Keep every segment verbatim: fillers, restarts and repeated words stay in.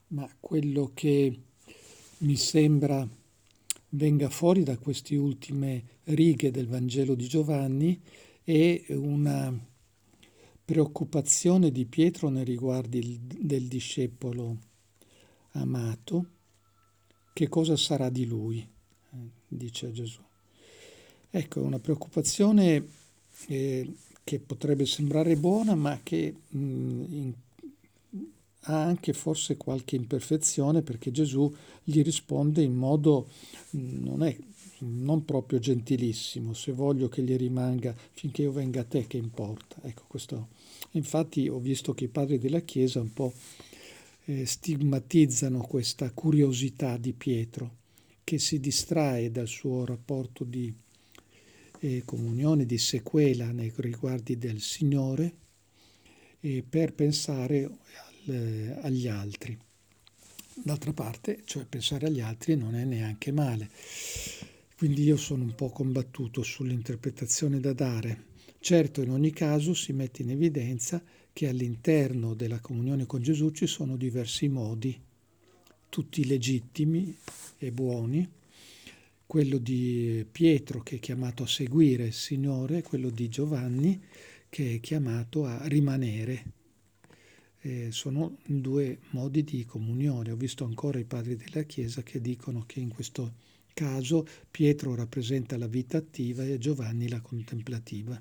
Ma quello che mi sembra venga fuori da queste ultime righe del Vangelo di Giovanni è una preoccupazione di Pietro nei riguardi il- del discepolo amato. Che cosa sarà di lui? Eh, dice Gesù. Ecco, è una preoccupazione eh, che potrebbe sembrare buona, ma che mh, in- ha anche forse qualche imperfezione, perché Gesù gli risponde in modo mh, non è non proprio gentilissimo: se voglio che gli rimanga finché io venga a te, che importa? Ecco, questo. Infatti ho visto che i padri della Chiesa un po' eh, stigmatizzano questa curiosità di Pietro, che si distrae dal suo rapporto di eh, comunione, di sequela nei riguardi del Signore, eh, per pensare al- agli altri. D'altra parte, cioè pensare agli altri non è neanche male. Quindi io sono un po' combattuto sull'interpretazione da dare. Certo, in ogni caso si mette in evidenza che all'interno della comunione con Gesù ci sono diversi modi, tutti legittimi e buoni: quello di Pietro, che è chiamato a seguire il Signore, quello di Giovanni, che è chiamato a rimanere. Eh, sono due modi di comunione. Ho visto ancora i padri della Chiesa che dicono che in questo caso Pietro rappresenta la vita attiva e Giovanni la contemplativa.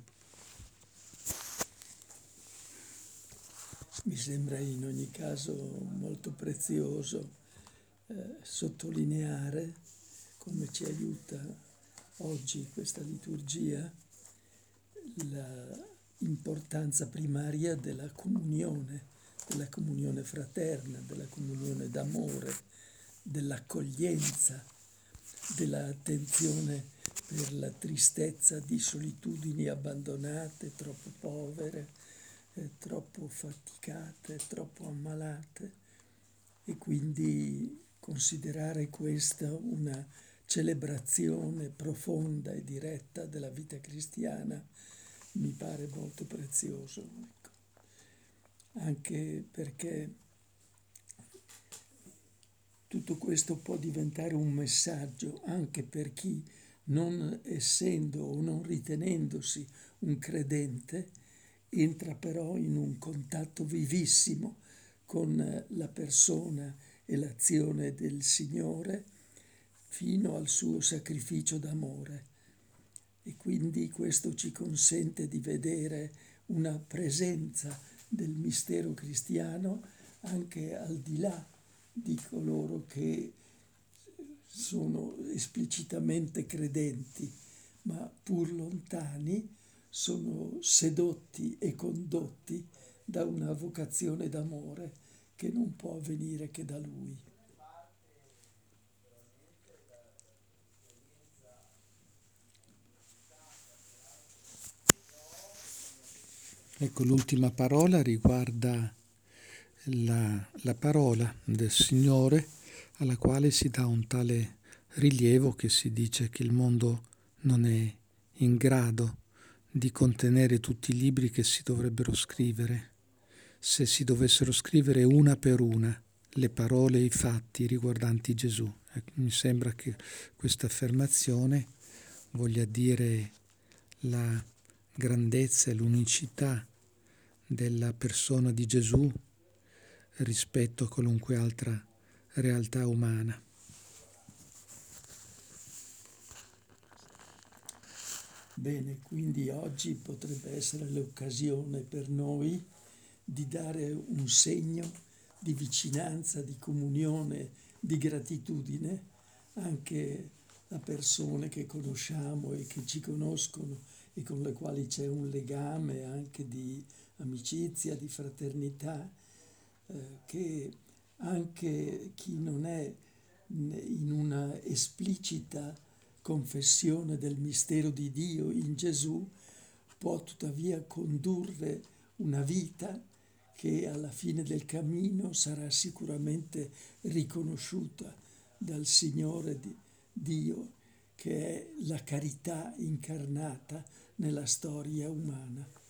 Mi sembra in ogni caso molto prezioso eh, sottolineare come ci aiuta oggi questa liturgia l'importanza primaria della comunione, della comunione fraterna, della comunione d'amore, dell'accoglienza, dell'attenzione per la tristezza di solitudini abbandonate, troppo povere, eh, troppo faticate, troppo ammalate, e quindi considerare questa una celebrazione profonda e diretta della vita cristiana mi pare molto prezioso, ecco. Anche perché tutto questo può diventare un messaggio anche per chi, non essendo o non ritenendosi un credente, entra però in un contatto vivissimo con la persona e l'azione del Signore fino al suo sacrificio d'amore. E quindi questo ci consente di vedere una presenza del mistero cristiano anche al di là di coloro che sono esplicitamente credenti, ma pur lontani sono sedotti e condotti da una vocazione d'amore che non può venire che da Lui. Ecco, l'ultima parola riguarda la, la parola del Signore, alla quale si dà un tale rilievo che si dice che il mondo non è in grado di contenere tutti i libri che si dovrebbero scrivere. Se si dovessero scrivere una per una le parole e i fatti riguardanti Gesù. Ecco, mi sembra che questa affermazione voglia dire la grandezza e l'unicità della persona di Gesù rispetto a qualunque altra realtà umana. Bene, quindi oggi potrebbe essere l'occasione per noi di dare un segno di vicinanza, di comunione, di gratitudine anche a persone che conosciamo e che ci conoscono e con le quali c'è un legame anche di amicizia, di fraternità, eh, che anche chi non è in una esplicita confessione del mistero di Dio in Gesù può tuttavia condurre una vita che alla fine del cammino sarà sicuramente riconosciuta dal Signore di Dio, che è la carità incarnata nella storia umana.